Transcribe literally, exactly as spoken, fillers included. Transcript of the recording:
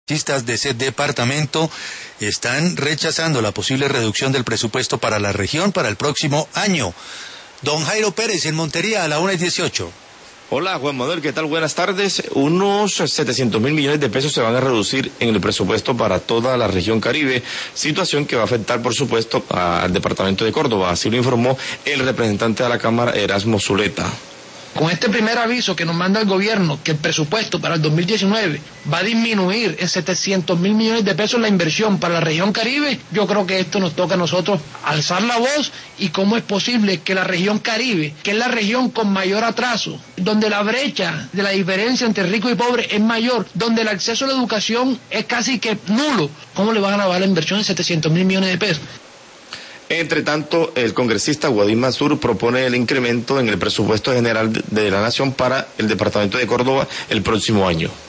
congresistas de ese departamento están rechazando la posible reducción del presupuesto para la región para el próximo año. Don Jairo Pérez en Montería a la una y dieciocho. Hola Juan Manuel, ¿qué tal? Buenas tardes. Unos setecientos mil millones de pesos se van a reducir en el presupuesto para toda la región Caribe, situación que va a afectar, por supuesto, al departamento de Córdoba. Así lo informó el representante de la Cámara, Erasmo Zuleta. Con este primer aviso que nos manda el gobierno, que el presupuesto para el dos mil diecinueve va a disminuir en setecientos mil millones de pesos la inversión para la región Caribe, yo creo que esto nos toca a nosotros alzar la voz y cómo es posible que la región Caribe, que es la región con mayor atraso, donde la brecha de la diferencia entre rico y pobre es mayor, donde el acceso a la educación es casi que nulo, ¿cómo le van a dar la inversión de setecientos mil millones de pesos? Entre tanto, el congresista Guadín Mansur propone el incremento en el presupuesto general de la Nación para el departamento de Córdoba el próximo año.